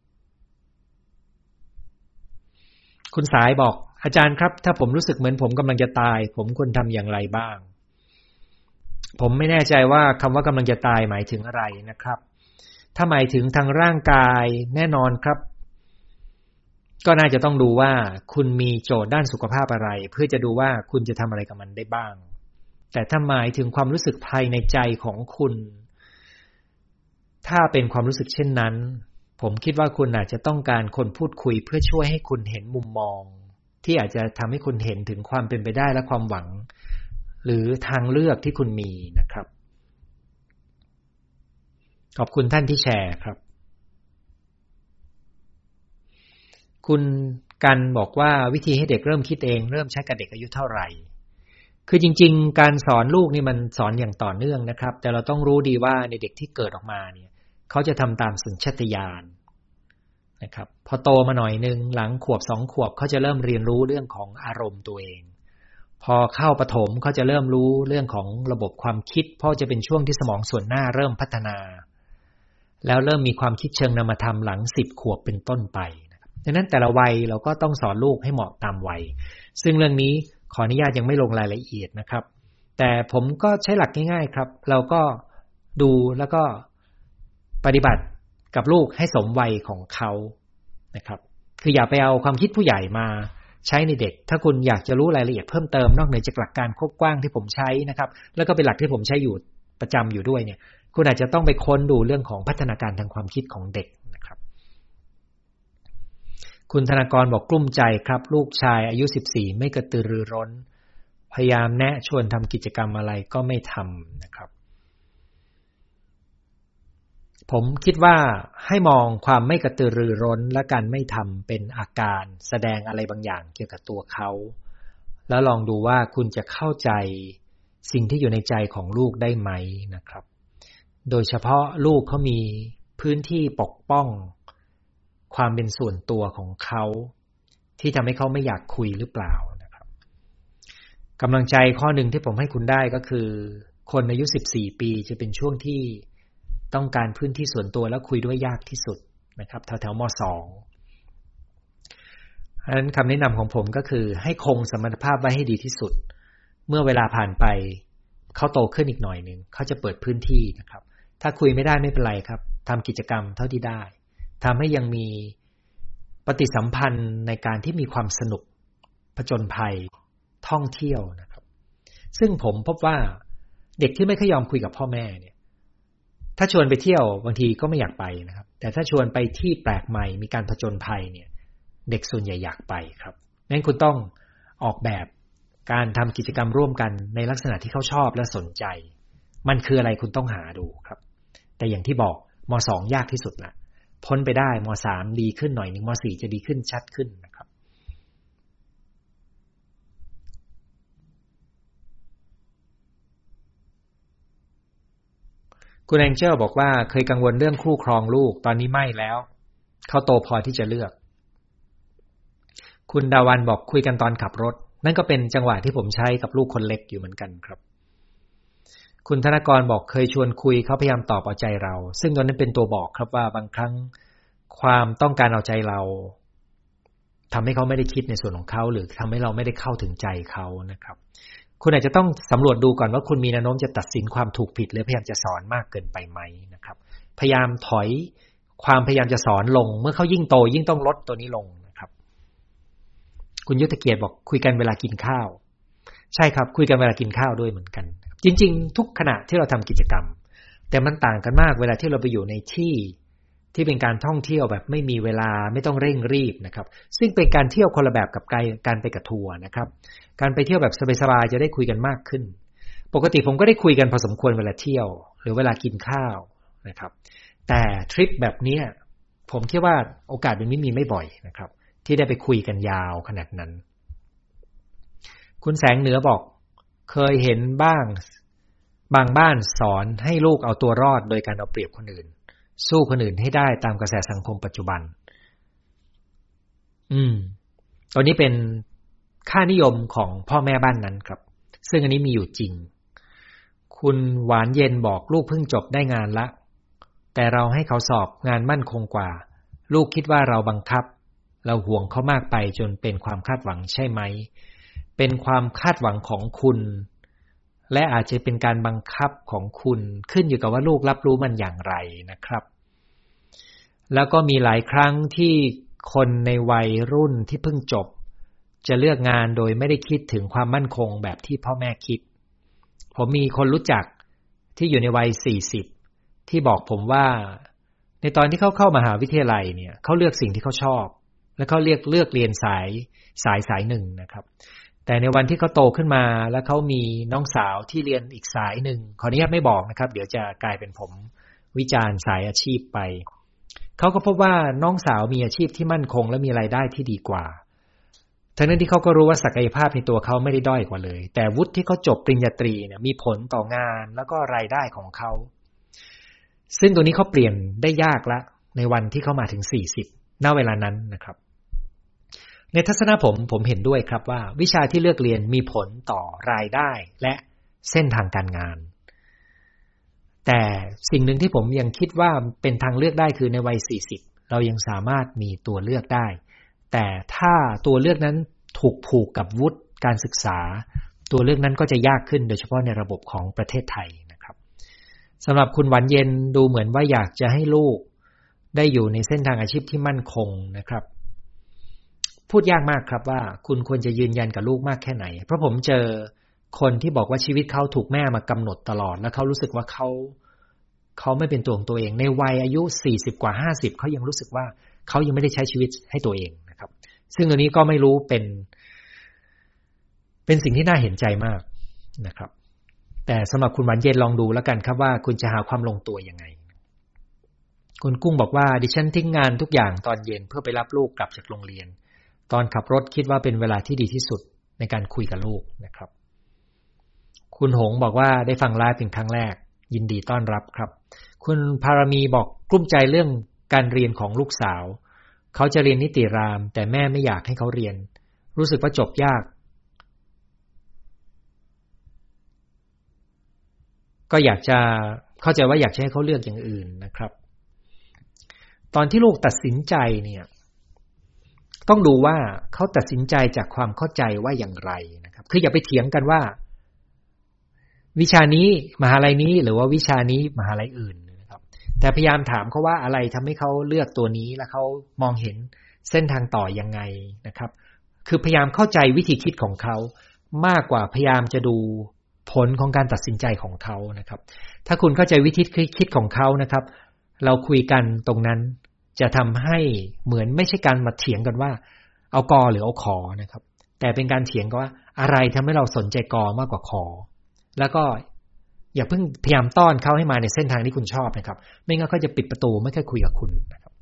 คุณสายบอกอาจารย์ครับถ้าผมรู้สึกเหมือนผมกำลังจะตายผมควรทำอย่างไรบ้างผมไม่แน่ใจว่าคำว่ากำลังจะตายหมายถึงอะไรนะครับถ้าหมายถึงทางร่างกายแน่นอนครับก็น่าจะต้องดูว่าคุณมีโจทย์ด้านสุขภาพอะไรเพื่อจะดูว่าคุณจะทำอะไรกับมันได้บ้างแต่ถ้าหมายถึงความรู้สึกภายในใจของคุณถ้าเป็นความรู้สึกเช่นนั้นผมคิดว่าคุณอาจจะต้องการคนพูดคุยเพื่อช่วยให้คุณเห็นมุมมองที่อาจจะทำให้คุณเห็นถึงความเป็นไปได้และความหวังหรือทางเลือกที่คุณมีนะครับขอบคุณท่านที่แชร์ครับคุณกันบอกว่าวิธีให้เด็กเริ่มคิดเองเริ่มใช้กับเด็กอายุเท่าไหร่คือจริงๆการสอนลูกนี่มันสอนอย่างต่อเนื่องนะครับแต่เราต้องรู้ดีว่าในเด็กที่เกิดออกมาเนี่ยเขาจะทำตามสัญชาตญาณนะครับพอโตมาหน่อยนึงหลังขวบสองขวบเขาจะเริ่มเรียนรู้เรื่องของอารมณ์ตัวเองพอเข้าประถมเขาจะเริ่มรู้เรื่องของระบบความคิดเพราะจะเป็นช่วงที่สมองส่วนหน้าเริ่มพัฒนาแล้วเริ่มมีความคิดเชิงนามธรรมหลังสิบขวบเป็นต้นไปดังนั้นแต่ละวัยเราก็ต้องสอนลูกให้เหมาะตามวัยซึ่งเรื่องนี้ขออนุญาตยังไม่ลงรายละเอียดนะครับแต่ผมก็ใช้หลักง่ายๆครับเราก็ดูแล้วก็ปฏิบัติกับลูกให้สมวัยของเขานะครับคืออย่าไปเอาความคิดผู้ใหญ่มาใช้ในเด็กถ้าคุณอยากจะรู้รายละเอียดเพิ่มเติมนอกเหนือจากหลักการควบกว้างที่ผมใช้นะครับแล้วก็เป็นหลักที่ผมใช้อยู่ประจำอยู่ด้วยเนี่ยคุณอาจจะต้องไปค้นดูเรื่องของพัฒนาการทางความคิดของเด็กนะครับคุณธนากรบอกกลุ้มใจครับลูกชายอายุสิบสี่ไม่กระตือรือร้นพยายามแนะชวนทำกิจกรรมอะไรก็ไม่ทำนะครับผมคิดว่าให้มองความไม่กระตือรือร้นและการไม่ทำเป็นอาการแสดงอะไรบางอย่างเกี่ยวกับตัวเขาแล้วลองดูว่าคุณจะเข้าใจสิ่งที่อยู่ในใจของลูกได้ไหมนะครับโดยเฉพาะลูกเขามีพื้นที่ปกป้องความเป็นส่วนตัวของเขาที่ทำให้เขาไม่อยากคุยหรือเปล่านะครับกำลังใจข้อหนึ่งที่ผมให้คุณได้ก็คือคนอายุสิบสี่ปีจะเป็นช่วงที่ต้องการพื้นที่ส่วนตัวและคุยด้วยยากที่สุดนะครับแถวๆม.สอง เพราะฉะนั้นคำแนะนำของผมก็คือให้คงสมรรถภาพไว้ให้ดีที่สุดเมื่อเวลาผ่านไปเขาโตขึ้นอีกหน่อยนึงเขาจะเปิดพื้นที่นะครับถ้าคุยไม่ได้ไม่เป็นไรครับทำกิจกรรมเท่าที่ได้ทำให้ยังมีปฏิสัมพันธ์ในการที่มีความสนุกผจญภัยท่องเที่ยวนะครับซึ่งผมพบว่าเด็กที่ไม่ค่อยยอมคุยกับพ่อแม่เนี่ยถ้าชวนไปเที่ยวบางทีก็ไม่อยากไปนะครับแต่ถ้าชวนไปที่แปลกใหม่มีการผจญภัยเนี่ยเด็กส่วนใหญ่อยากไปครับงั้นคุณต้องออกแบบการทำกิจกรรมร่วมกันในลักษณะที่เขาชอบและสนใจมันคืออะไรคุณต้องหาดูครับแต่อย่างที่บอกม.สอง ยากที่สุดละพ้นไปได้ม.สาม ดีขึ้นหน่อยนึงม.สี่ จะดีขึ้นชัดขึ้นนะครับคุณแองเจิลบอกว่าเคยกังวลเรื่องคู่ครองลูกตอนนี้ไม่แล้วเขาโตพอที่จะเลือกคุณดาวันบอกคุยกันตอนขับรถนั่นก็เป็นจังหวะที่ผมใช้กับลูกคนเล็กอยู่เหมือนกันครับคุณธนกรบอกเคยชวนคุยเขาพยายามตอบเอาใจเราซึ่งตอนนั้นเป็นตัวบอกครับว่าบางครั้งความต้องการเอาใจเราทำให้เขาไม่ได้คิดในส่วนของเขาหรือทำให้เราไม่ได้เข้าถึงใจเขานะครับคุณอาจจะต้องสำรวจดูก่อนว่าคุณมีแนวโน้มจะตัดสินความถูกผิดหรือพยายามจะสอนมากเกินไปไหมนะครับพยายามถอยความพยายามจะสอนลงเมื่อเขายิ่งโตยิ่งต้องลดตัวนี้ลงนะครับคุณยุทธเกียรติบอกคุยกันเวลากินข้าวใช่ครับคุยกันเวลากินข้าวด้วยเหมือนกันจริงๆทุกขณะที่เราทำกิจกรรมแต่มันต่างกันมากเวลาที่เราไปอยู่ในที่ที่เป็นการท่องเที่ยวแบบไม่มีเวลาไม่ต้องเร่งรีบนะครับซึ่งเป็นการเที่ยวคนละแบบกับการไปกับทัวร์นะครับการไปเที่ยวแบบสบายๆจะได้คุยกันมากขึ้นปกติผมก็ได้คุยกันพอสมควรเวลาเที่ยวหรือเวลากินข้าวนะครับแต่ทริปแบบนี้ผมคิดว่าโอกาสแบบนี้มีไม่บ่อยนะครับที่ได้ไปคุยกันยาวขนาดนั้นคุณแสงเหนือบอกเคยเห็นบ้างบางบ้านสอนให้ลูกเอาตัวรอดโดยการเอาเปรียบคนอื่นสู้คนอื่นให้ได้ตามกระแสสังคมปัจจุบันอืมตอนนี้เป็นค่านิยมของพ่อแม่บ้านนั้นครับซึ่งอันนี้มีอยู่จริงคุณหวานเย็นบอกลูกเพิ่งจบได้งานละแต่เราให้เขาสอบงานมั่นคงกว่าลูกคิดว่าเราบังคับเราห่วงเขามากไปจนเป็นความคาดหวังใช่ไหมเป็นความคาดหวังของคุณและอาจจะเป็นการบังคับของคุณขึ้นอยู่กับว่าลูกรับรู้มันอย่างไรนะครับแล้วก็มีหลายครั้งที่คนในวัยรุ่นที่เพิ่งจบจะเลือกงานโดยไม่ได้คิดถึงความมั่นคงแบบที่พ่อแม่คิดผมมีคนรู้จักที่อยู่ในวัยสี่สิบที่บอกผมว่าในตอนที่เขาเข้ามหาวิทยาลัยเนี่ยเขาเลือกสิ่งที่เขาชอบและเขาเลือกเลือกเรียนสายสายสายหนึ่งนะครับแต่ในวันที่เขาโตขึ้นมาแล้วเขามีน้องสาวที่เรียนอีกสายหนึ่งขออนุญาตไม่บอกนะครับเดี๋ยวจะกลายเป็นผมวิจารณ์สายอาชีพไปเขาก็พบว่าน้องสาวมีอาชีพที่มั่นคงและมีรายได้ที่ดีกว่าทั้งนั้นที่เขาก็รู้ว่าศักยภาพในตัวเขาไม่ได้ด้อยกว่าเลยแต่วุฒิที่เขาจบปริญญาตรีเนี่ยมีผลต่องานแล้วก็รายได้ของเขาซึ่งตัวนี้เขาเปลี่ยนได้ยากละในวันที่เขามาถึงสี่สิบณเวลานั้นนะครับในทัศนะผมผมเห็นด้วยครับว่าวิชาที่เลือกเรียนมีผลต่อรายได้และเส้นทางการงานแต่สิ่งหนึ่งที่ผมยังคิดว่าเป็นทางเลือกได้คือในวัยสี่สิบเรายังสามารถมีตัวเลือกได้แต่ถ้าตัวเลือกนั้นถูกผูกกับวุฒิการศึกษาตัวเลือกนั้นก็จะยากขึ้นโดยเฉพาะในระบบของประเทศไทยนะครับสำหรับคุณหวานเย็นดูเหมือนว่าอยากจะให้ลูกได้อยู่ในเส้นทางอาชีพที่มั่นคงนะครับพูดยากมากครับว่าคุณควรจะยืนยันกับลูกมากแค่ไหนเพราะผมเจอคนที่บอกว่าชีวิตเขาถูกแม่มากำหนดตลอดแล้วเขารู้สึกว่าเขาเขาไม่เป็นตัวของตัวเองในวัยอายุสี่สิบกว่าห้าสิบเขายังรู้สึกว่าเขายังไม่ได้ใช้ชีวิตให้ตัวเองนะครับซึ่งอันนี้ก็ไม่รู้เป็นเป็นสิ่งที่น่าเห็นใจมากนะครับแต่สำหรับคุณหวานเย็นลองดูแล้วกันครับว่าคุณจะหาความลงตัวยังไงคุณกุ้งบอกว่าดิฉันทิ้งงานทุกอย่างตอนเย็นเพื่อไปรับลูกกลับจากโรงเรียนตอนขับรถคิดว่าเป็นเวลาที่ดีที่สุดในการคุยกับลูกนะครับคุณหงบอกว่าได้ฟังไลฟ์เป็นครั้งแรกยินดีต้อนรับครับคุณพารามีบอกกลุ้มใจเรื่องการเรียนของลูกสาวเขาจะเรียนนิติรามแต่แม่ไม่อยากให้เขาเรียนรู้สึกว่าจบยากก็อยากจะเข้าใจว่าอยากให้เขาเลือกอย่างอื่นนะครับตอนที่ลูกตัดสินใจเนี่ยต้องดูว่าเขาตัดสินใจจากความเข้าใจว่าอย่างไรนะครับคืออย่าไปเถียงกันว่าวิชานี้มหาลัยนี้หรือว่าวิชานี้มหาลัยอื่นนะครับแต่พยายามถามเขาว่าอะไรทำให้เขาเลือกตัวนี้และเขามองเห็นเส้นทางต่อยังไงนะครับคือพยายามเข้าใจวิธีคิดของเขามากกว่าพยายามจะดูผลของการตัดสินใจของเขานะครับถ้าคุณเข้าใจวิธีคิดของเขานะครับเราคุยกันตรงนั้นจะทำให้เหมือนไม่ใช่การมาเถียงกันว่าเอากอหรือเอาขอนะครับแต่เป็นการเถียงกันว่าอะไรทำให้เราสนใจกอมากกว่าขอแล้วก็อย่าเพิ่งพยายามต้อนเขาให้มาในเส้นทางที่คุณชอบนะครับไม่งั้นเขาจะปิดประตูไม่ค่อยคุยกับคุณนะครับ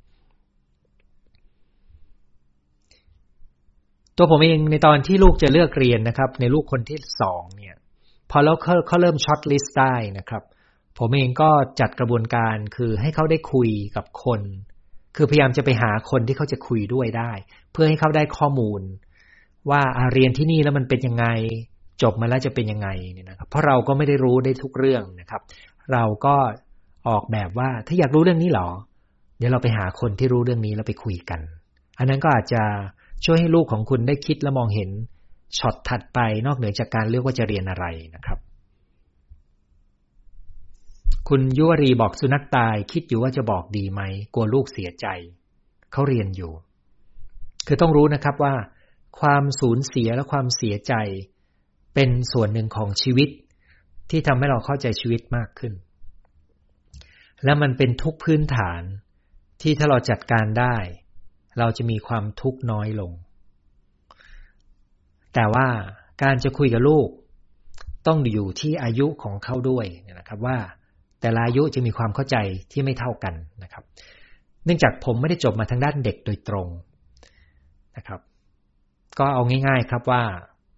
ตัวผมเองในตอนที่ลูกจะเลือกเรียนนะครับในลูกคนที่สองเนี่ยพอแล้วเขาเขาเริ่มช็อตลิสต์ได้นะครับผมเองก็จัดกระบวนการคือให้เขาได้คุยกับคนคือพยายามจะไปหาคนที่เขาจะคุยด้วยได้เพื่อให้เขาได้ข้อมูลว่าเรียนที่นี่แล้วมันเป็นยังไงจบมาแล้วจะเป็นยังไงเนี่ยนะครับเพราะเราก็ไม่ได้รู้ได้ทุกเรื่องนะครับเราก็ออกแบบว่าถ้าอยากรู้เรื่องนี้หรอเดี๋ยวเราไปหาคนที่รู้เรื่องนี้แล้วไปคุยกันอันนั้นก็อาจจะช่วยให้ลูกของคุณได้คิดและมองเห็นช็อตถัดไปนอกเหนือจากการเลือกว่าจะเรียนอะไรนะครับคุณยุวรีบอกสุนัขตายคิดอยู่ว่าจะบอกดีไหมกลัวลูกเสียใจเขาเรียนอยู่คือต้องรู้นะครับว่าความสูญเสียและความเสียใจเป็นส่วนหนึ่งของชีวิตที่ทำให้เราเข้าใจชีวิตมากขึ้นและมันเป็นทุกพื้นฐานที่ถ้าเราจัดการได้เราจะมีความทุกข์น้อยลงแต่ว่าการจะคุยกับลูกต้องอยู่ที่อายุของเขาด้วยนะครับว่าแต่ละอายุจะมีความเข้าใจที่ไม่เท่ากันนะครับเนื่องจากผมไม่ได้จบมาทางด้านเด็กโดยตรงนะครับก็เอาง่ายๆครับว่า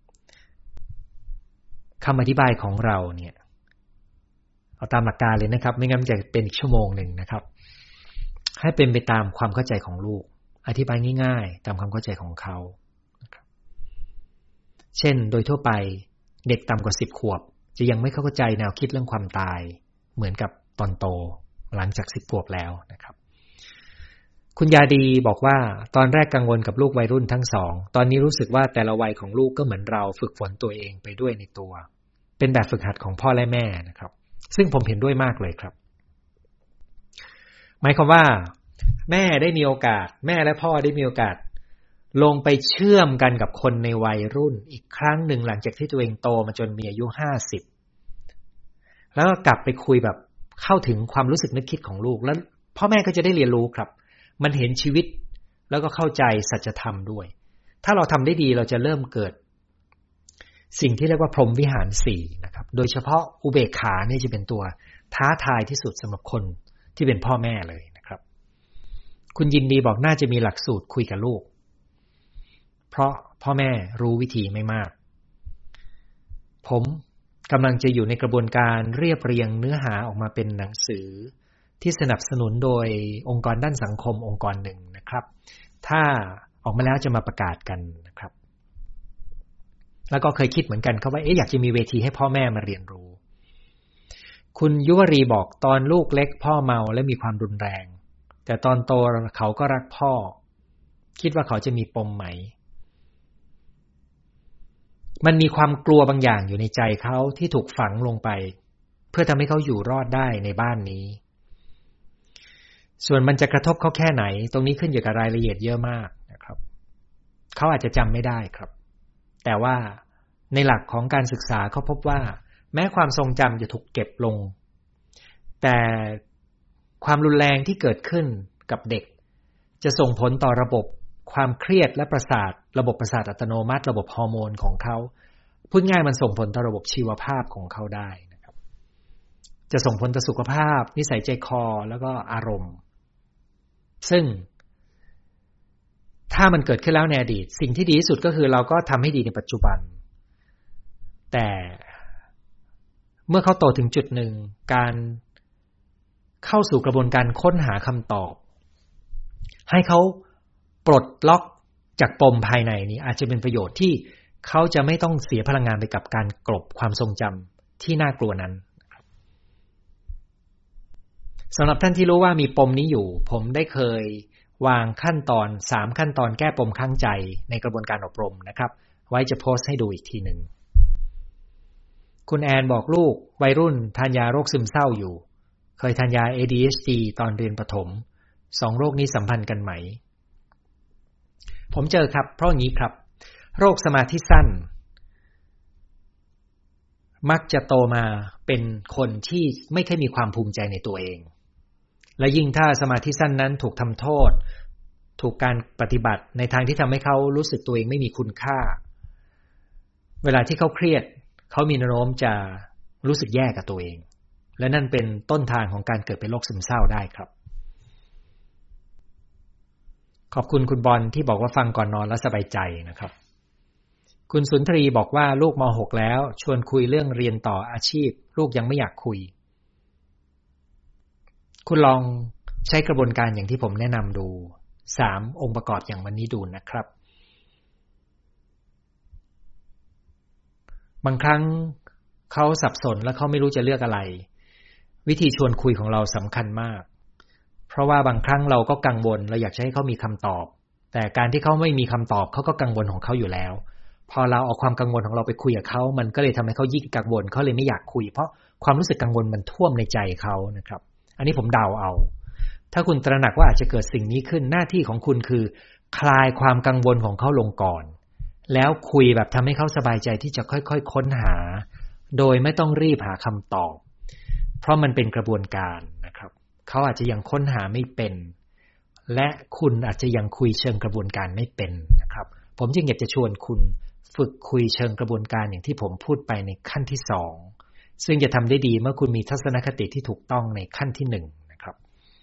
คำอธิบายของเราเนี่ยเอาตามหลักการเลยนะครับไม่งั้นมันจะเป็นอีกชั่วโมงหนึ่งนะครับให้เป็นไปตามความเข้าใจของลูกอธิบายง่ายๆตามความเข้าใจของเขานะครับเช่นโดยทั่วไปเด็กต่ำกว่าสิบขวบจะยังไม่เข้าใจแนวคิดเรื่องความตายเหมือนกับตอนโตหลังจากสิบขวบแล้วนะครับคุณยาดีบอกว่าตอนแรกกังวลกับลูกวัยรุ่นทั้งสองตอนนี้รู้สึกว่าแต่ละวัยของลูกก็เหมือนเราฝึกฝนตัวเองไปด้วยในตัวเป็นแบบฝึกหัดของพ่อและแม่นะครับซึ่งผมเห็นด้วยมากเลยครับหมายความว่าแม่ได้มีโอกาสแม่และพ่อได้มีโอกาสลงไปเชื่อมกันกับคนในวัยรุ่นอีกครั้งหนึ่งหลังจากที่ตัวเองโตมาจนมีอายุห้าสิบแล้วก็กลับไปคุยแบบเข้าถึงความรู้สึกนึกคิดของลูกแล้วพ่อแม่ก็จะได้เรียนรู้ครับมันเห็นชีวิตแล้วก็เข้าใจสัจธรรมด้วยถ้าเราทำได้ดีเราจะเริ่มเกิดสิ่งที่เรียกว่าพรหมวิหารสี่นะครับโดยเฉพาะอุเบกขาเนี่ยจะเป็นตัวท้าทายที่สุดสำหรับคนที่เป็นพ่อแม่เลยนะครับคุณยินดีบอกน่าจะมีหลักสูตรคุยกับลูกเพราะพ่อแม่รู้วิธีไม่มากผมกำลังจะอยู่ในกระบวนการเรียบเรียงเนื้อหาออกมาเป็นหนังสือที่สนับสนุนโดยองค์กรด้านสังคมองค์กรหนึ่งนะครับถ้าออกมาแล้วจะมาประกาศกันนะครับแล้วก็เคยคิดเหมือนกันครับว่าเอ๊ะอยากจะมีเวทีให้พ่อแม่มาเรียนรู้คุณยุวรีบอกตอนลูกเล็กพ่อเมาและมีความรุนแรงแต่ตอนโตเขาก็รักพ่อคิดว่าเขาจะมีปมไหมมันมีความกลัวบางอย่างอยู่ในใจเขาที่ถูกฝังลงไปเพื่อทำให้เขาอยู่รอดได้ในบ้านนี้ส่วนมันจะกระทบเขาแค่ไหนตรงนี้ขึ้นอยู่กับรายละเอียดเยอะมากนะครับเขาอาจจะจำไม่ได้ครับแต่ว่าในหลักของการศึกษาเขาพบว่าแม้ความทรงจำจะถูกเก็บลงแต่ความรุนแรงที่เกิดขึ้นกับเด็กจะส่งผลต่อระบบความเครียดและประสาทระบบประสาทอัตโนมัติระบบฮอร์โมนของเขาพูดง่ายมันส่งผลต่อระบบชีวภาพของเขาได้นะครับจะส่งผลต่อสุขภาพนิสัยใจคอแล้วก็อารมณ์ซึ่งถ้ามันเกิดขึ้นแล้วในอดีตสิ่งที่ดีที่สุดก็คือเราก็ทำให้ดีในปัจจุบันแต่เมื่อเขาโตถึงจุดหนึ่งการเข้าสู่กระบวนการค้นหาคำตอบให้เขาปลดล็อกจากปมภายในนี้อาจจะเป็นประโยชน์ที่เขาจะไม่ต้องเสียพลังงานไปกับการกลบความทรงจำที่น่ากลัวนั้นสำหรับท่านที่รู้ว่ามีปมนี้อยู่ผมได้เคยวางขั้นตอนสามขั้นตอนแก้ปมข้างใจในกระบวนการอบรมนะครับไว้จะโพสต์ให้ดูอีกทีหนึ่งคุณแอนบอกลูกวัยรุ่นทานยาโรคซึมเศร้าอยู่เคยทานยา เอ ดี เอช ดี ตอนเรียนประถมสองโรคนี้สัมพันธ์กันไหมผมเจอครับเพราะอย่างนี้ครับโรคสมาธิสั้นมักจะโตมาเป็นคนที่ไม่ค่อยมีความภูมิใจในตัวเองและยิ่งถ้าสมาธิสั้นนั้นถูกทำโทษถูกการปฏิบัติในทางที่ทำให้เขารู้สึกตัวเองไม่มีคุณค่าเวลาที่เขาเครียดเขามีแนวโน้มจะรู้สึกแย่กับตัวเองและนั่นเป็นต้นทางของการเกิดเป็นโรคซึมเศร้าได้ครับขอบคุณคุณบอลที่บอกว่าฟังก่อนนอนแล้วสบายใจนะครับคุณสุนทรีบอกว่าลูกม หก แล้วชวนคุยเรื่องเรียนต่ออาชีพลูกยังไม่อยากคุยคุณลองใช้กระบวนการอย่างที่ผมแนะนำดูสามองค์ประกอบอย่างวันนี้ดูนะครับบางครั้งเขาสับสนและเขาไม่รู้จะเลือกอะไรวิธีชวนคุยของเราสำคัญมากเพราะว่าบางครั้งเราก็กังวลเราอยากให้เขามีคำตอบแต่การที่เขาไม่มีคำตอบเขาก็กังวลของเขาอยู่แล้วพอเราเอาความกังวลของเราไปคุยกับเขามันก็เลยทำให้เขายิ่งกังวลเขาเลยไม่อยากคุยเพราะความรู้สึกกังวลมันท่วมในใจเขานะครับอันนี้ผมเดาเอาถ้าคุณตระหนักว่าอาจจะเกิดสิ่งนี้ขึ้นหน้าที่ของคุณคือคลายความกังวลของเขาลงก่อนแล้วคุยแบบทำให้เขาสบายใจที่จะค่อยๆค้นหาโดยไม่ต้องรีบหาคำตอบเพราะมันเป็นกระบวนการนะครับเขาอาจจะยังค้นหาไม่เป็นและคุณอาจจะยังคุยเชิงกระบวนการไม่เป็นนะครับผมจึงอยากจะชวนคุณฝึกคุยเชิงกระบวนการอย่างที่ผมพูดไปในขั้นที่สองซึ่งจะทำได้ดีเมื่อคุณมีทัศนคติที่ถูกต้องในขั้นที่หนึ่งนะครับ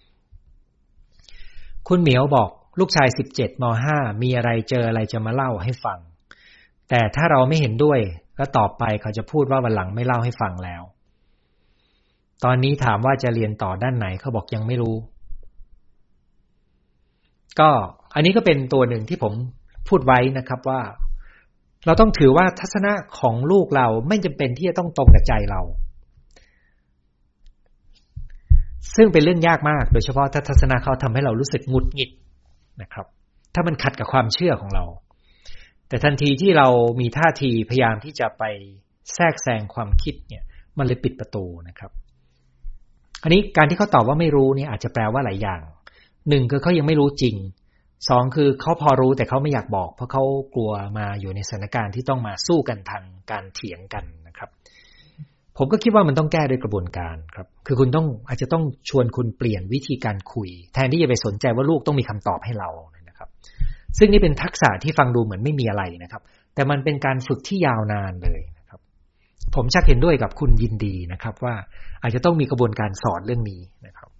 คุณเหมียวบอกลูกชายสิบเจ็ดม ห้ามีอะไรเจออะไรจะมาเล่าให้ฟังแต่ถ้าเราไม่เห็นด้วยแล้วต่อไปเขาจะพูดว่าวันหลังไม่เล่าให้ฟังแล้วตอนนี้ถามว่าจะเรียนต่อด้านไหนเขาบอกยังไม่รู้ก็อันนี้ก็เป็นตัวหนึ่งที่ผมพูดไว้นะครับว่าเราต้องถือว่าทัศนะของลูกเราไม่จำเป็นที่จะต้องตรงกับใจเราซึ่งเป็นเรื่องยากมากโดยเฉพาะถ้าทัศนะเขาทำให้เรารู้สึกหงุดหงิดนะครับถ้ามันขัดกับความเชื่อของเราแต่ทันทีที่เรามีท่าทีพยายามที่จะไปแทรกแซงความคิดเนี่ยมันเลยปิดประตูนะครับอันนี้การที่เขาตอบว่าไม่รู้เนี่ยอาจจะแปลว่าหลายอย่างหนึ่งคือเขายังไม่รู้จริงสองคือเขาพอรู้แต่เขาไม่อยากบอกเพราะเขากลัวมาอยู่ในสถานการณ์ที่ต้องมาสู้กันทางการเถียงกันนะครับผมก็คิดว่ามันต้องแก้ด้วยกระบวนการครับคือคุณต้องอาจจะต้องชวนคุณเปลี่ยนวิธีการคุยแทนที่จะไปสนใจว่าลูกต้องมีคำตอบให้เรานะครับซึ่งนี่เป็นทักษะที่ฟังดูเหมือนไม่มีอะไรนะครับแต่มันเป็นการฝึกที่ยาวนานเลยนะครับผมชักเห็นด้วยกับคุณยินดีนะครับว่าอาจจะต้องมีกระบวนการสอนเรื่องนี้นะครับ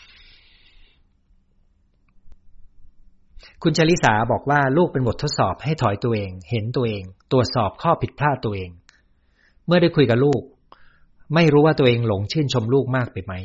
คุณชลิสาบอกว่าลูกเป็นบททดสอบให้ถอยตัวเองเห็นตัวเองตรวจสอบข้อผิดพลาดตัวเองเมื่อได้คุยกับลูกไม่รู้ว่าตัวเองหลงชื่นชมลูกมากไปไหม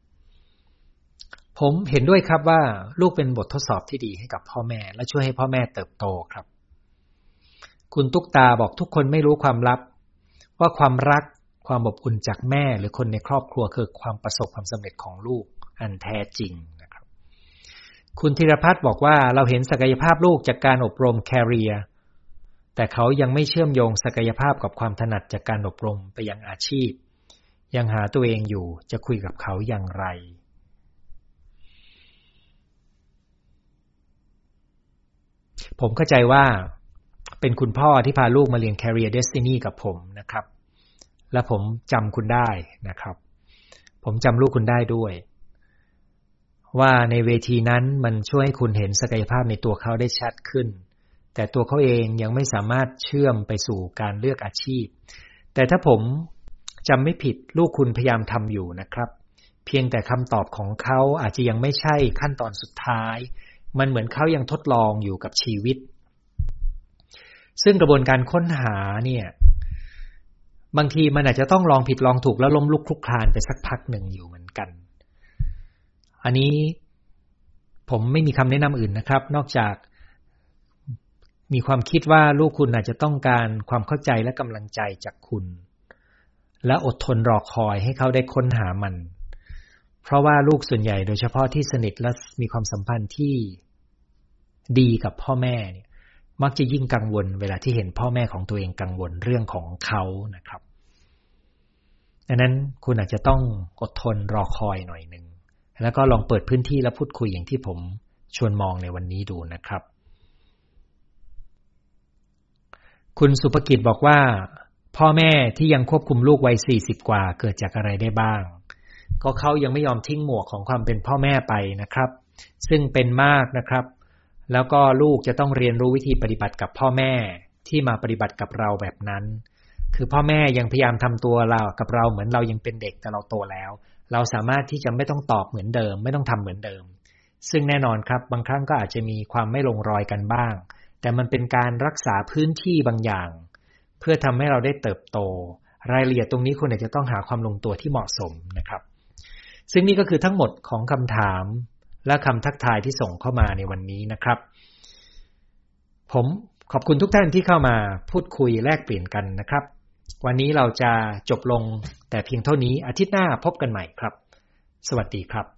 ผมเห็นด้วยครับว่าลูกเป็นบททดสอบที่ดีให้กับพ่อแม่และช่วยให้พ่อแม่เติบโตครับคุณตุ๊กตาบอกทุกคนไม่รู้ความลับว่าความรักความอบอุ่นจากแม่หรือคนในครอบครัวคือความประสบความสำเร็จของลูกอันแท้จริงนะครับคุณธีรพัฒน์บอกว่าเราเห็นศักยภาพลูกจากการอบรม Career แต่เขายังไม่เชื่อมโยงศักยภาพกับความถนัดจากการอบรมไปยังอาชีพยังหาตัวเองอยู่จะคุยกับเขาอย่างไรผมเข้าใจว่าเป็นคุณพ่อที่พาลูกมาเรียน Career Destiny กับผมนะครับและผมจำคุณได้นะครับผมจำลูกคุณได้ด้วยว่าในเวทีนั้นมันช่วยให้คุณเห็นศักยภาพในตัวเขาได้ชัดขึ้นแต่ตัวเขาเองยังไม่สามารถเชื่อมไปสู่การเลือกอาชีพแต่ถ้าผมจำไม่ผิดลูกคุณพยายามทำอยู่นะครับเพียงแต่คำตอบของเขาอาจจะยังไม่ใช่ขั้นตอนสุดท้ายมันเหมือนเขายังทดลองอยู่กับชีวิตซึ่งกระบวนการค้นหาเนี่ยบางทีมันอาจจะต้องลองผิดลองถูกแล้วล้มลุกคลุกคลานไปสักพักหนึ่งอยู่เหมือนกันอันนี้ผมไม่มีคำแนะนำอื่นนะครับนอกจากมีความคิดว่าลูกคุณอาจจะต้องการความเข้าใจและกำลังใจจากคุณและอดทนรอคอยให้เขาได้ค้นหามันเพราะว่าลูกส่วนใหญ่โดยเฉพาะที่สนิทและมีความสัมพันธ์ที่ดีกับพ่อแม่เนี่ยมักจะยิ่งกังวลเวลาที่เห็นพ่อแม่ของตัวเองกังวลเรื่องของเขานะครับดังนั้นคุณอาจจะต้องอดทนรอคอยหน่อยนึงแล้วก็ลองเปิดพื้นที่และพูดคุยอย่างที่ผมชวนมองในวันนี้ดูนะครับคุณสุภกิจบอกว่าพ่อแม่ที่ยังควบคุมลูกวัยสี่สิบกว่าเกิดจากอะไรได้บ้างก็เขายังไม่ยอมทิ้งหมวกของความเป็นพ่อแม่ไปนะครับซึ่งเป็นมากนะครับแล้วก็ลูกจะต้องเรียนรู้วิธีปฏิบัติกับพ่อแม่ที่มาปฏิบัติกับเราแบบนั้นคือพ่อแม่ยังพยายามทำตัวเรากับเราเหมือนเรายังเป็นเด็กแต่เราโตแล้วเราสามารถที่จะไม่ต้องตอบเหมือนเดิมไม่ต้องทำเหมือนเดิมซึ่งแน่นอนครับบางครั้งก็อาจจะมีความไม่ลงรอยกันบ้างแต่มันเป็นการรักษาพื้นที่บางอย่างเพื่อทำให้เราได้เติบโตรายละเอียดตรงนี้คุณอาจจะต้องหาความลงตัวที่เหมาะสมนะครับซึ่งนี่ก็คือทั้งหมดของคำถามและคำทักทายที่ส่งเข้ามาในวันนี้นะครับผมขอบคุณทุกท่านที่เข้ามาพูดคุยแลกเปลี่ยนกันนะครับวันนี้เราจะจบลงแต่เพียงเท่านี้อาทิตย์หน้าพบกันใหม่ครับสวัสดีครับ